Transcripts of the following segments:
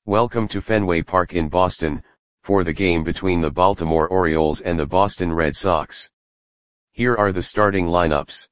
Welcome to Fenway Park in Boston, for the game between the Baltimore Orioles and the Boston Red Sox. Here are the starting lineups.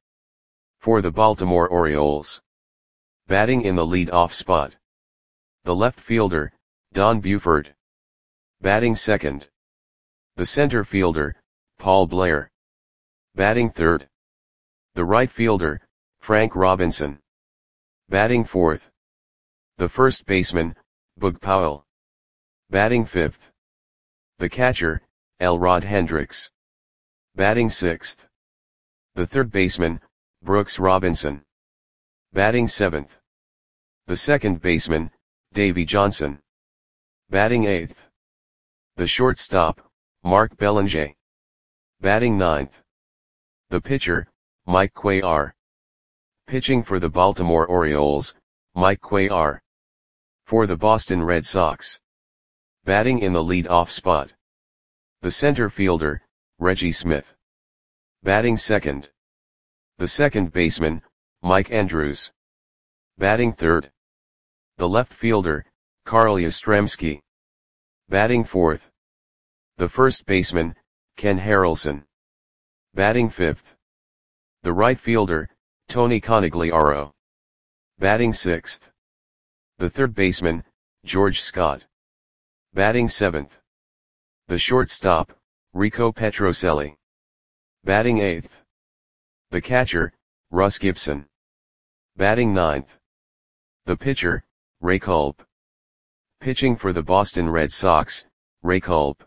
For the Baltimore Orioles. Batting in the lead-off spot. The left fielder, Don Buford. Batting second. The center fielder, Paul Blair. Batting third. The right fielder, Frank Robinson. Batting fourth. The first baseman, Bug Powell. Batting fifth. The catcher, Elrod Hendricks. Batting sixth. The third baseman, Brooks Robinson. Batting seventh. The second baseman, Davey Johnson. Batting eighth. The shortstop, Mark Belanger. Batting ninth. The pitcher, Mike Cuellar. Pitching for the Baltimore Orioles, Mike Cuellar. For the Boston Red Sox. Batting in the lead-off spot. The center fielder, Reggie Smith. Batting second. The second baseman, Mike Andrews. Batting third. The left fielder, Carl Yastrzemski. Batting fourth. The first baseman, Ken Harrelson. Batting fifth. The right fielder, Tony Conigliaro. Batting sixth. The third baseman, George Scott. Batting seventh. The shortstop, Rico Petrocelli. Batting eighth. The catcher, Russ Gibson. Batting ninth. The pitcher, Ray Culp. Pitching for the Boston Red Sox, Ray Culp.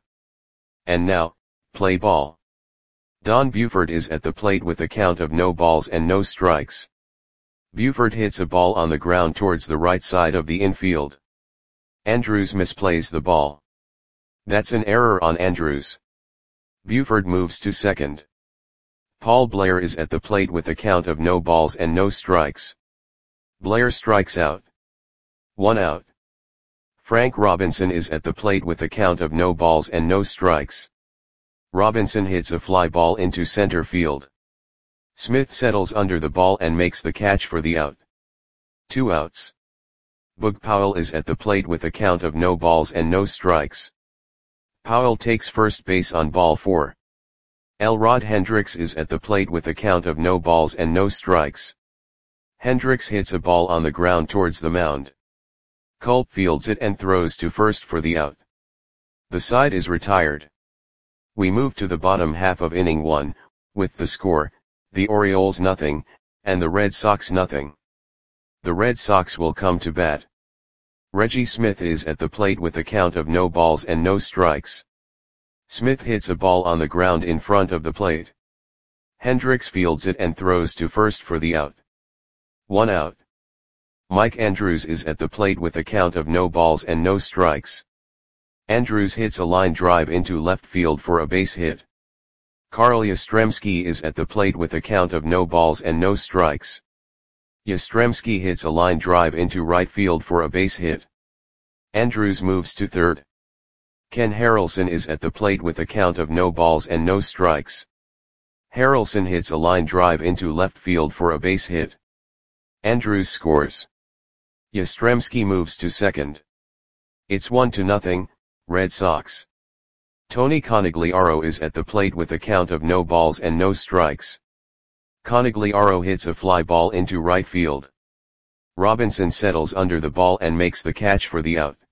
And now, play ball. Don Buford is at the plate with a count of no balls and no strikes. Buford hits a ball on the ground towards the right side of the infield. Andrews misplays the ball. That's an error on Andrews. Buford moves to second. Paul Blair is at the plate with a count of no balls and no strikes. Blair strikes out. 1 out. Frank Robinson is at the plate with a count of no balls and no strikes. Robinson hits a fly ball into center field. Smith settles under the ball and makes the catch for the out. 2 outs. Bug Powell is at the plate with a count of no balls and no strikes. Powell takes first base on ball 4. Elrod Hendricks is at the plate with a count of no balls and no strikes. Hendricks hits a ball on the ground towards the mound. Culp fields it and throws to first for the out. The side is retired. We move to the bottom half of inning 1, with the score, the Orioles nothing, and the Red Sox nothing. The Red Sox will come to bat. Reggie Smith is at the plate with a count of no balls and no strikes. Smith hits a ball on the ground in front of the plate. Hendricks fields it and throws to first for the out. 1 out. Mike Andrews is at the plate with a count of no balls and no strikes. Andrews hits a line drive into left field for a base hit. Carl Yastrzemski is at the plate with a count of no balls and no strikes. Yastrzemski hits a line drive into right field for a base hit. Andrews moves to third. Ken Harrelson is at the plate with a count of no balls and no strikes. Harrelson hits a line drive into left field for a base hit. Andrews scores. Yastrzemski moves to second. It's 1-0, Red Sox. Tony Conigliaro is at the plate with a count of no balls and no strikes. Conigliaro hits a fly ball into right field. Robinson settles under the ball and makes the catch for the out.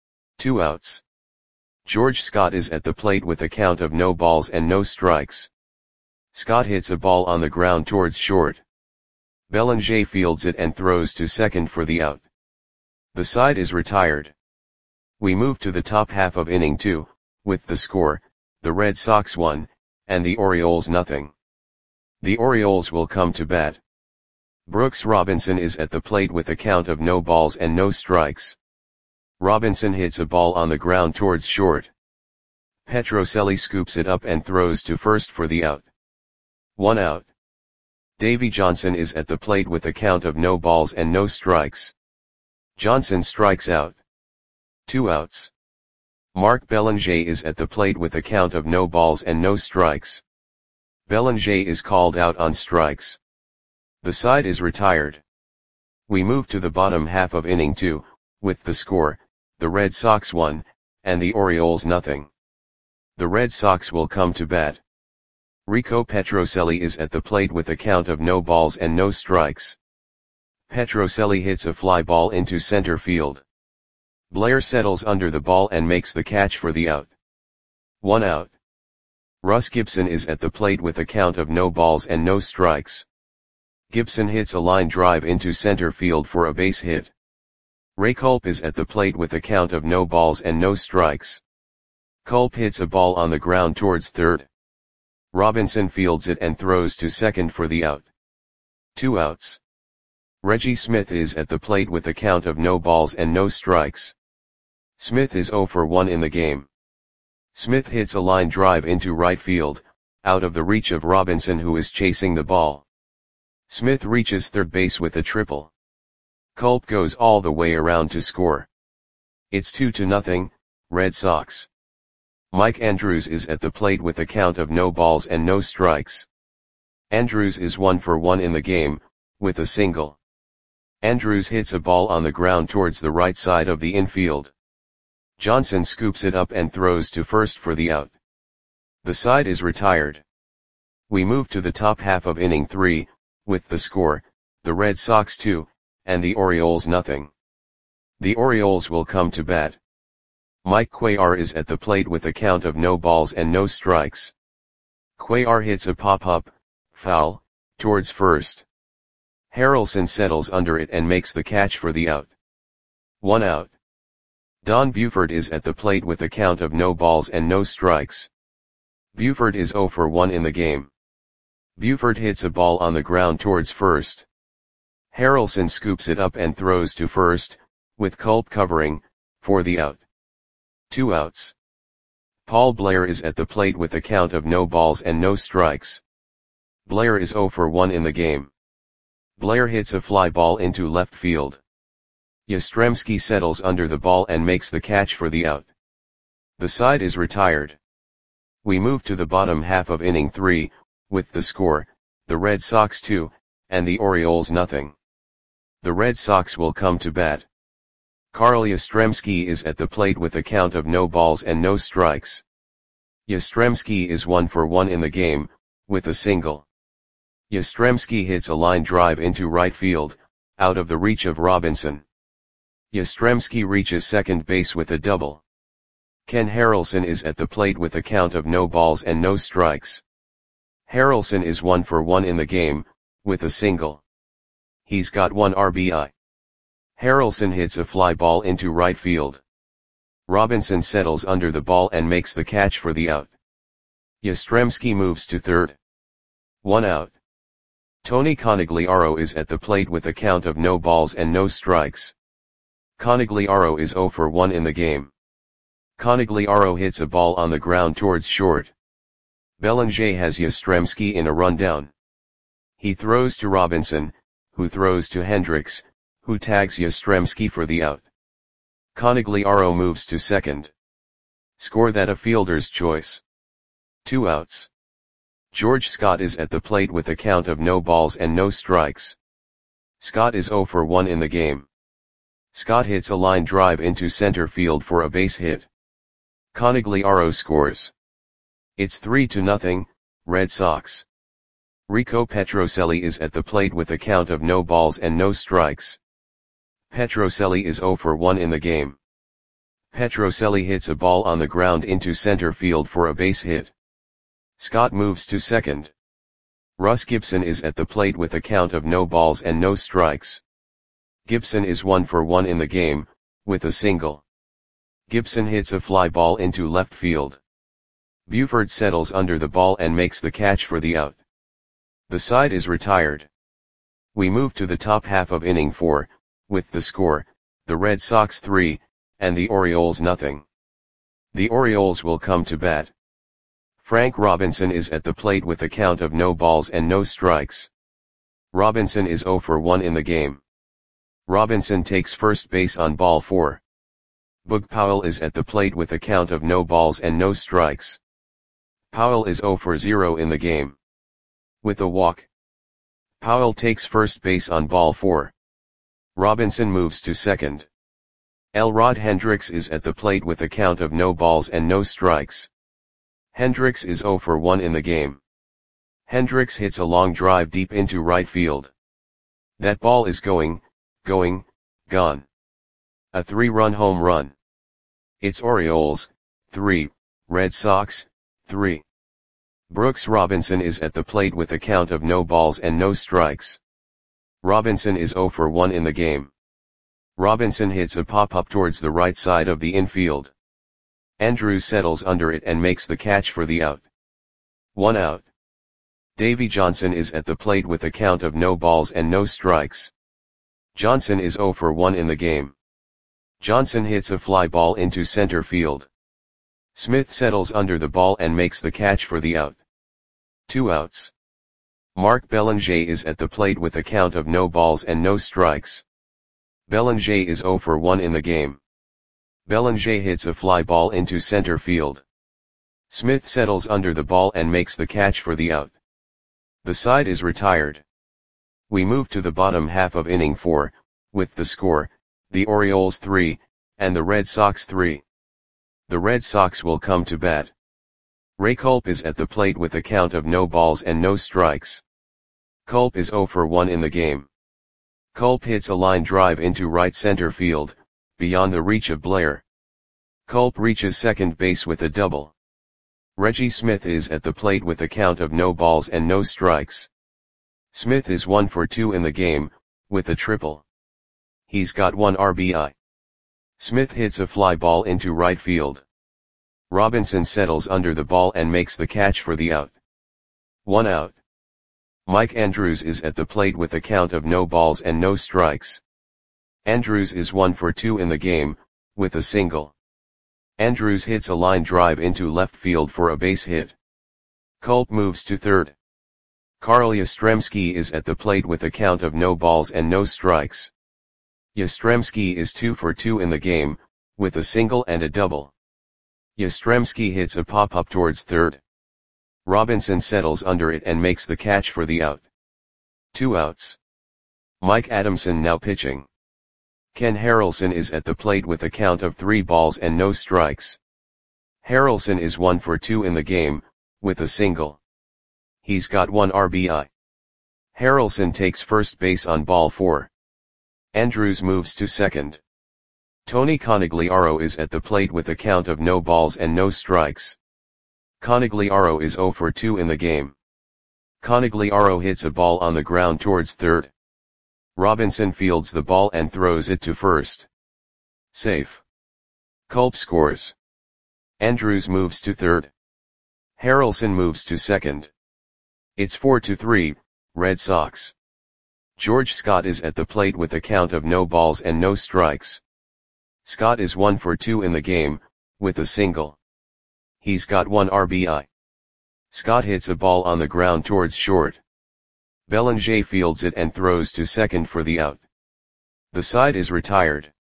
2 outs. George Scott is at the plate with a count of no balls and no strikes. Scott hits a ball on the ground towards short. Belanger fields it and throws to second for the out. The side is retired. We move to the top half of inning 2, with the score, the Red Sox 1, and the Orioles nothing. The Orioles will come to bat. Brooks Robinson is at the plate with a count of no balls and no strikes. Robinson hits a ball on the ground towards short. Petrocelli scoops it up and throws to first for the out. 1 out. Davey Johnson is at the plate with a count of no balls and no strikes. Johnson strikes out. 2 outs. Mark Belanger is at the plate with a count of no balls and no strikes. Belanger is called out on strikes. The side is retired. We move to the bottom half of inning 2, with the score, the Red Sox 1, and the Orioles nothing. The Red Sox will come to bat. Rico Petrocelli is at the plate with a count of no balls and no strikes. Petrocelli hits a fly ball into center field. Blair settles under the ball and makes the catch for the out. 1 out. Russ Gibson is at the plate with a count of no balls and no strikes. Gibson hits a line drive into center field for a base hit. Ray Culp is at the plate with a count of no balls and no strikes. Culp hits a ball on the ground towards third. Robinson fields it and throws to second for the out. 2 outs. Reggie Smith is at the plate with a count of no balls and no strikes. Smith is 0 for 1 in the game. Smith hits a line drive into right field, out of the reach of Robinson, who is chasing the ball. Smith reaches third base with a triple. Culp goes all the way around to score. It's 2-0, Red Sox. Mike Andrews is at the plate with a count of no balls and no strikes. Andrews is 1 for 1 in the game, with a single. Andrews hits a ball on the ground towards the right side of the infield. Johnson scoops it up and throws to first for the out. The side is retired. We move to the top half of inning 3, with the score, the Red Sox 2, and the Orioles nothing. The Orioles will come to bat. Mike Cuellar is at the plate with a count of no balls and no strikes. Cuellar hits a pop-up, foul, towards first. Harrelson settles under it and makes the catch for the out. 1 out. Don Buford is at the plate with a count of no balls and no strikes. Buford is 0 for 1 in the game. Buford hits a ball on the ground towards first. Harrelson scoops it up and throws to first, with Culp covering, for the out. 2 outs. Paul Blair is at the plate with a count of no balls and no strikes. Blair is 0 for 1 in the game. Blair hits a fly ball into left field. Yastrzemski settles under the ball and makes the catch for the out. The side is retired. We move to the bottom half of inning 3, with the score, the Red Sox 2, and the Orioles nothing. The Red Sox will come to bat. Carl Yastrzemski is at the plate with a count of no balls and no strikes. Yastrzemski is 1 for 1 in the game, with a single. Yastrzemski hits a line drive into right field, out of the reach of Robinson. Yastrzemski reaches second base with a double. Ken Harrelson is at the plate with a count of no balls and no strikes. Harrelson is 1 for 1 in the game, with a single. He's got 1 RBI. Harrelson hits a fly ball into right field. Robinson settles under the ball and makes the catch for the out. Yastrzemski moves to third. 1 out. Tony Conigliaro is at the plate with a count of no balls and no strikes. Conigliaro is 0 for 1 in the game. Conigliaro hits a ball on the ground towards short. Bellinger has Yastrzemski in a rundown. He throws to Robinson, who throws to Hendricks, who tags Yastrzemski for the out. Conigliaro moves to second. Score that a fielder's choice. 2 outs. George Scott is at the plate with a count of no balls and no strikes. Scott is 0 for 1 in the game. Scott hits a line drive into center field for a base hit. Conigliaro scores. It's 3-0, Red Sox. Rico Petrocelli is at the plate with a count of no balls and no strikes. Petrocelli is 0 for 1 in the game. Petrocelli hits a ball on the ground into center field for a base hit. Scott moves to second. Russ Gibson is at the plate with a count of no balls and no strikes. Gibson is 1 for 1 in the game, with a single. Gibson hits a fly ball into left field. Buford settles under the ball and makes the catch for the out. The side is retired. We move to the top half of inning 4, with the score, the Red Sox 3, and the Orioles nothing. The Orioles will come to bat. Frank Robinson is at the plate with a count of no balls and no strikes. Robinson is 0 for 1 in the game. Robinson takes first base on ball 4. Boog Powell is at the plate with a count of no balls and no strikes. Powell is 0 for 0 in the game. With a walk, Powell takes first base on ball 4. Robinson moves to second. Elrod Hendricks is at the plate with a count of no balls and no strikes. Hendricks is 0 for 1 in the game. Hendricks hits a long drive deep into right field. That ball is going, gone. A 3-run home run. It's Orioles, 3, Red Sox, 3. Brooks Robinson is at the plate with a count of no balls and no strikes. Robinson is 0 for 1 in the game. Robinson hits a pop-up towards the right side of the infield. Andrews settles under it and makes the catch for the out. 1 out. Davy Johnson is at the plate with a count of no balls and no strikes. Johnson is 0 for 1 in the game. Johnson hits a fly ball into center field. Smith settles under the ball and makes the catch for the out. 2 outs. Mark Belanger is at the plate with a count of no balls and no strikes. Belanger is 0 for 1 in the game. Belanger hits a fly ball into center field. Smith settles under the ball and makes the catch for the out. The side is retired. We move to the bottom half of inning 4, with the score, the Orioles 3, and the Red Sox 3. The Red Sox will come to bat. Ray Culp is at the plate with a count of no balls and no strikes. Culp is 0 for 1 in the game. Culp hits a line drive into right center field, beyond the reach of Blair. Culp reaches second base with a double. Reggie Smith is at the plate with a count of no balls and no strikes. Smith is 1 for 2 in the game, with a triple. He's got 1 RBI. Smith hits a fly ball into right field. Robinson settles under the ball and makes the catch for the out. 1 out. Mike Andrews is at the plate with a count of no balls and no strikes. Andrews is 1 for 2 in the game, with a single. Andrews hits a line drive into left field for a base hit. Culp moves to third. Carl Yastrzemski is at the plate with a count of no balls and no strikes. Yastrzemski is 2 for 2 in the game, with a single and a double. Yastrzemski hits a pop-up towards third. Robinson settles under it and makes the catch for the out. 2 outs. Mike Adamson now pitching. Ken Harrelson is at the plate with a count of 3 balls and no strikes. Harrelson is 1 for 2 in the game, with a single. He's got 1 RBI. Harrelson takes first base on ball 4. Andrews moves to second. Tony Conigliaro is at the plate with a count of no balls and no strikes. Conigliaro is 0 for 2 in the game. Conigliaro hits a ball on the ground towards third. Robinson fields the ball and throws it to first. Safe. Culp scores. Andrews moves to third. Harrelson moves to second. It's 4-3, Red Sox. George Scott is at the plate with a count of no balls and no strikes. Scott is 1 for 2 in the game, with a single. He's got 1 RBI. Scott hits a ball on the ground towards short. Belanger fields it and throws to second for the out. The side is retired.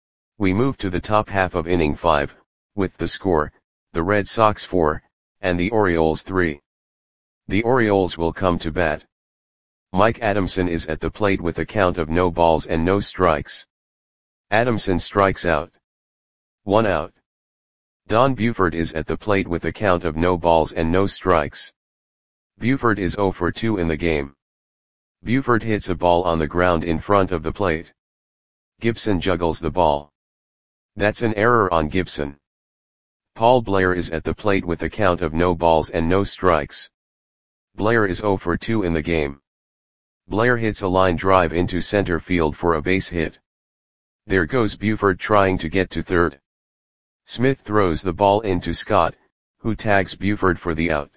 We move to the top half of inning 5, with the score, the Red Sox 4, and the Orioles 3. The Orioles will come to bat. Mike Adamson is at the plate with a count of no balls and no strikes. Adamson strikes out. 1 out. Don Buford is at the plate with a count of no balls and no strikes. Buford is 0 for 2 in the game. Buford hits a ball on the ground in front of the plate. Gibson juggles the ball. That's an error on Gibson. Paul Blair is at the plate with a count of no balls and no strikes. Blair is 0 for 2 in the game. Blair hits a line drive into center field for a base hit. There goes Buford trying to get to third. Smith throws the ball into Scott, who tags Buford for the out.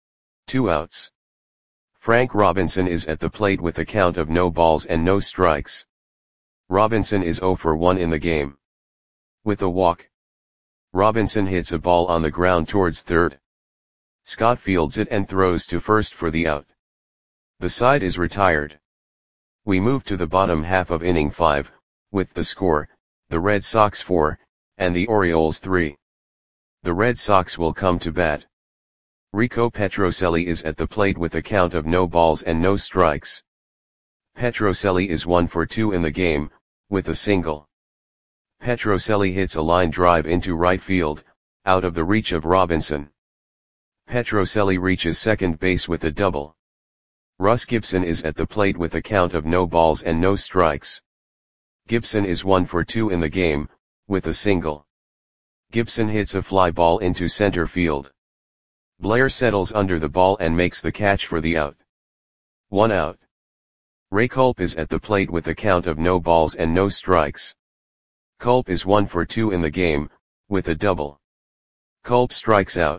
2 outs. Frank Robinson is at the plate with a count of no balls and no strikes. Robinson is 0 for 1 in the game. With a walk. Robinson hits a ball on the ground towards third. Scott fields it and throws to first for the out. The side is retired. We move to the bottom half of inning 5, with the score, the Red Sox 4, and the Orioles 3. The Red Sox will come to bat. Rico Petrocelli is at the plate with a count of no balls and no strikes. Petrocelli is 1 for 2 in the game, with a single. Petrocelli hits a line drive into right field, out of the reach of Robinson. Petrocelli reaches second base with a double. Russ Gibson is at the plate with a count of no balls and no strikes. Gibson is 1 for 2 in the game, with a single. Gibson hits a fly ball into center field. Blair settles under the ball and makes the catch for the out. 1 out. Ray Culp is at the plate with a count of no balls and no strikes. Culp is 1 for 2 in the game, with a double. Culp strikes out.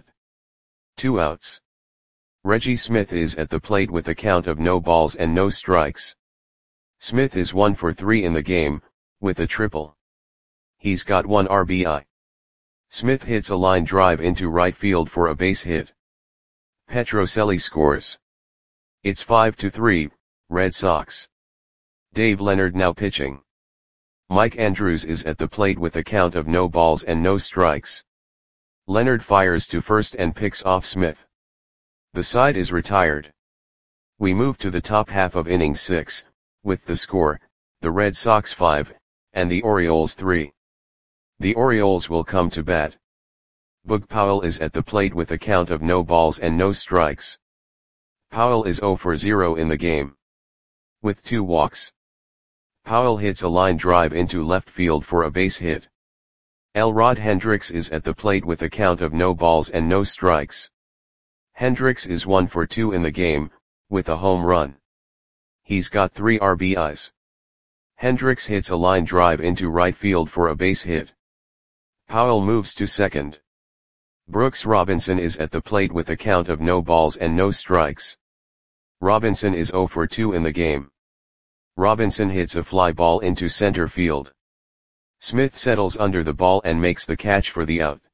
2 outs. Reggie Smith is at the plate with a count of no balls and no strikes. Smith is 1 for 3 in the game, with a triple. He's got 1 RBI. Smith hits a line drive into right field for a base hit. Petrocelli scores. It's 5-3, Red Sox. Dave Leonard now pitching. Mike Andrews is at the plate with a count of no balls and no strikes. Leonard fires to first and picks off Smith. The side is retired. We move to the top half of inning 6, with the score, the Red Sox 5, and the Orioles 3. The Orioles will come to bat. Boog Powell is at the plate with a count of no balls and no strikes. Powell is 0 for 0 in the game. With 2 walks. Powell hits a line drive into left field for a base hit. Elrod Hendricks is at the plate with a count of no balls and no strikes. Hendricks is 1 for 2 in the game, with a home run. He's got 3 RBIs. Hendricks hits a line drive into right field for a base hit. Powell moves to second. Brooks Robinson is at the plate with a count of no balls and no strikes. Robinson is 0 for 2 in the game. Robinson hits a fly ball into center field. Smith settles under the ball and makes the catch for the out.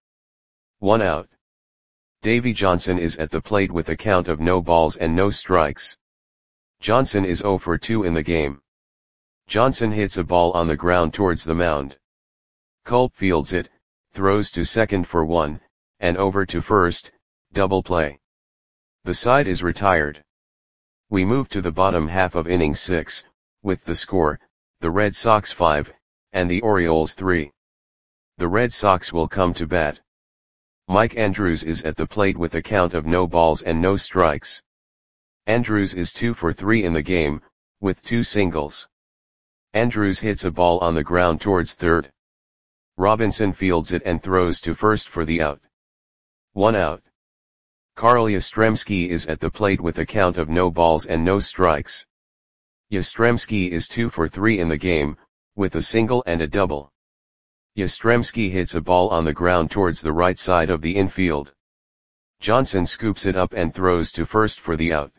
1 out. Davey Johnson is at the plate with a count of no balls and no strikes. Johnson is 0 for 2 in the game. Johnson hits a ball on the ground towards the mound. Culp fields it, throws to second for 1, and over to first, double play. The side is retired. We move to the bottom half of inning 6, with the score, the Red Sox 5, and the Orioles 3. The Red Sox will come to bat. Mike Andrews is at the plate with a count of no balls and no strikes. Andrews is 2 for 3 in the game, with 2 singles. Andrews hits a ball on the ground towards third. Robinson fields it and throws to first for the out. 1 out. Carl Yastrzemski is at the plate with a count of no balls and no strikes. Yastrzemski is 2 for 3 in the game, with a single and a double. Yastrzemski hits a ball on the ground towards the right side of the infield. Johnson scoops it up and throws to first for the out.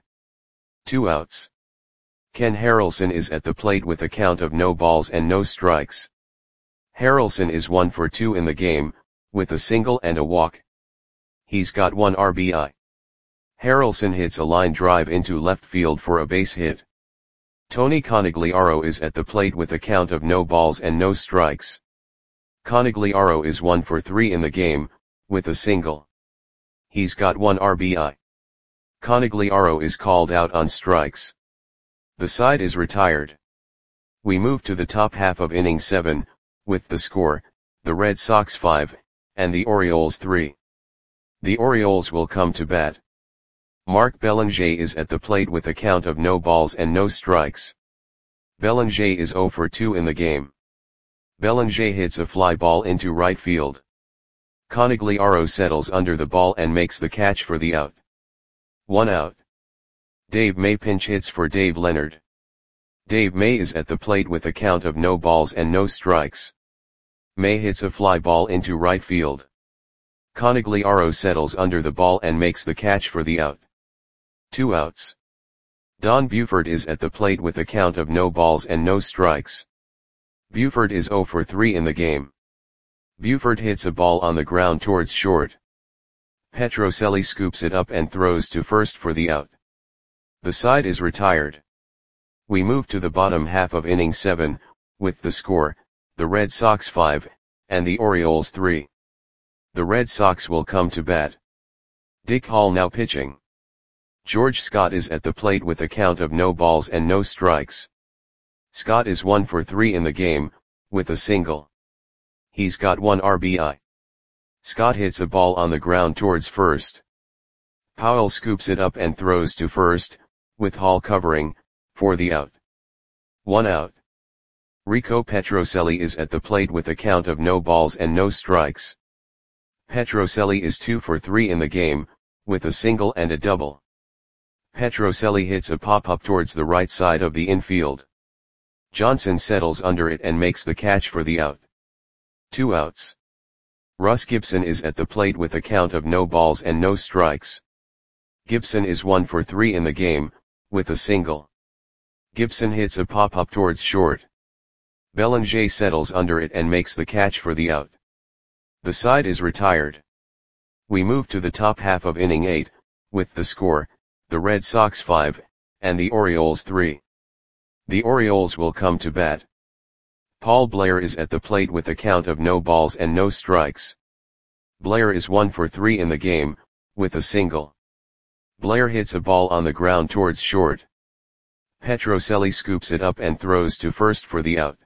2 outs. Ken Harrelson is at the plate with a count of no balls and no strikes. Harrelson is 1 for 2 in the game, with a single and a walk. He's got 1 RBI. Harrelson hits a line drive into left field for a base hit. Tony Conigliaro is at the plate with a count of no balls and no strikes. Conigliaro is 1 for 3 in the game, with a single. He's got 1 RBI. Conigliaro is called out on strikes. The side is retired. We move to the top half of inning 7, with the score, the Red Sox 5, and the Orioles 3. The Orioles will come to bat. Mark Belanger is at the plate with a count of no balls and no strikes. Belanger is 0 for 2 in the game. Belanger hits a fly ball into right field. Conigliaro settles under the ball and makes the catch for the out. 1 out. Dave May pinch hits for Dave Leonard. Dave May is at the plate with a count of no balls and no strikes. May hits a fly ball into right field. Conigliaro settles under the ball and makes the catch for the out. 2 outs. Don Buford is at the plate with a count of no balls and no strikes. Buford is 0 for 3 in the game. Buford hits a ball on the ground towards short. Petrocelli scoops it up and throws to first for the out. The side is retired. We move to the bottom half of inning 7, with the score, the Red Sox 5, and the Orioles 3. The Red Sox will come to bat. Dick Hall now pitching. George Scott is at the plate with a count of no balls and no strikes. Scott is 1 for 3 in the game, with a single. He's got 1 RBI. Scott hits a ball on the ground towards first. Powell scoops it up and throws to first, with Hall covering, for the out. 1 out. Rico Petrocelli is at the plate with a count of no balls and no strikes. Petrocelli is 2 for 3 in the game, with a single and a double. Petrocelli hits a pop-up towards the right side of the infield. Johnson settles under it and makes the catch for the out. 2 outs. Russ Gibson is at the plate with a count of no balls and no strikes. Gibson is 1 for 3 in the game, with a single. Gibson hits a pop-up towards short. Belanger settles under it and makes the catch for the out. The side is retired. We move to the top half of inning 8, with the score, the Red Sox 5, and the Orioles 3. The Orioles will come to bat. Paul Blair is at the plate with a count of no balls and no strikes. Blair is 1 for 3 in the game, with a single. Blair hits a ball on the ground towards short. Petrocelli scoops it up and throws to first for the out.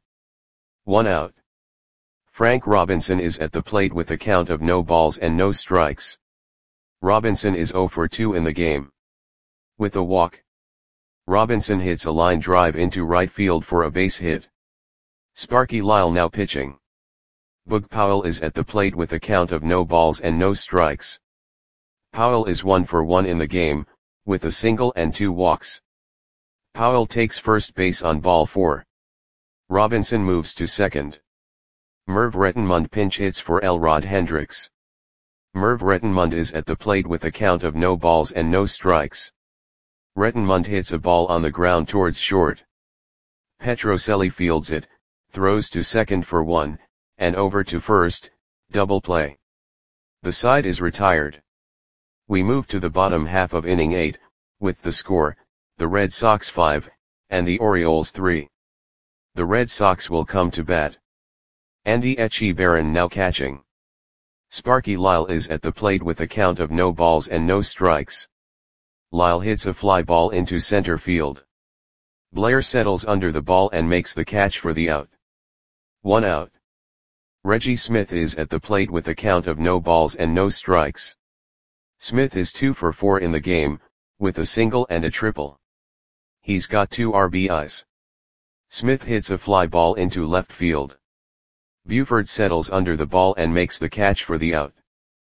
1 out. Frank Robinson is at the plate with a count of no balls and no strikes. Robinson is 0 for 2 in the game. With a walk. Robinson hits a line drive into right field for a base hit. Sparky Lyle now pitching. Boog Powell is at the plate with a count of no balls and no strikes. Powell is 1 for 1 in the game, with a single and 2 walks. Powell takes first base on ball 4. Robinson moves to second. Merv Rettenmund pinch hits for Elrod Hendricks. Merv Rettenmund is at the plate with a count of no balls and no strikes. Rettenmund hits a ball on the ground towards short. Petrocelli fields it, throws to second for 1, and over to first, double play. The side is retired. We move to the bottom half of inning 8, with the score, the Red Sox 5, and the Orioles 3. The Red Sox will come to bat. Andy Etchebarren now catching. Sparky Lyle is at the plate with a count of no balls and no strikes. Lyle hits a fly ball into center field. Blair settles under the ball and makes the catch for the out. 1 out. Reggie Smith is at the plate with a count of no balls and no strikes. Smith is 2 for 4 in the game, with a single and a triple. He's got 2 RBIs. Smith hits a fly ball into left field. Buford settles under the ball and makes the catch for the out.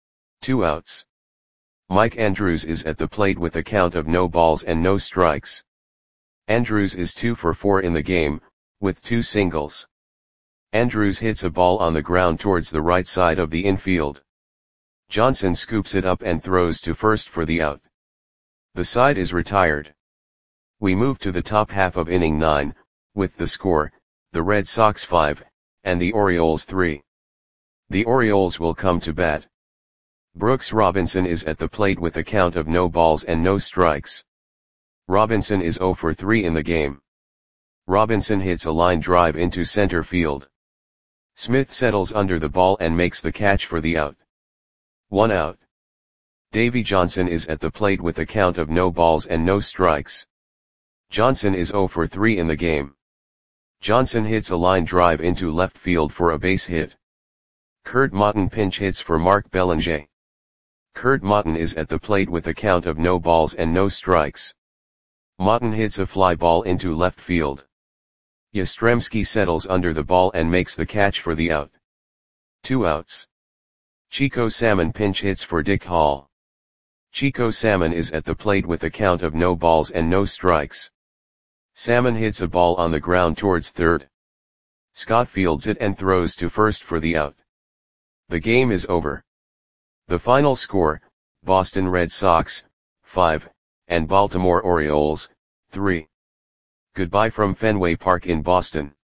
2 outs. Mike Andrews is at the plate with a count of no balls and no strikes. Andrews is 2 for 4 in the game, with 2 singles. Andrews hits a ball on the ground towards the right side of the infield. Johnson scoops it up and throws to first for the out. The side is retired. We move to the top half of inning 9, with the score, the Red Sox 5, and the Orioles 3. The Orioles will come to bat. Brooks Robinson is at the plate with a count of no balls and no strikes. Robinson is 0 for 3 in the game. Robinson hits a line drive into center field. Smith settles under the ball and makes the catch for the out. 1 out. Davy Johnson is at the plate with a count of no balls and no strikes. Johnson is 0 for 3 in the game. Johnson hits a line drive into left field for a base hit. Kurt Motton pinch hits for Mark Belanger. Kurt Motton is at the plate with a count of no balls and no strikes. Motton hits a fly ball into left field. Yastrzemski settles under the ball and makes the catch for the out. 2 outs. Chico Salmon pinch hits for Dick Hall. Chico Salmon is at the plate with a count of no balls and no strikes. Salmon hits a ball on the ground towards third. Scott fields it and throws to first for the out. The game is over. The final score, Boston Red Sox, 5, and Baltimore Orioles, 3. Goodbye from Fenway Park in Boston.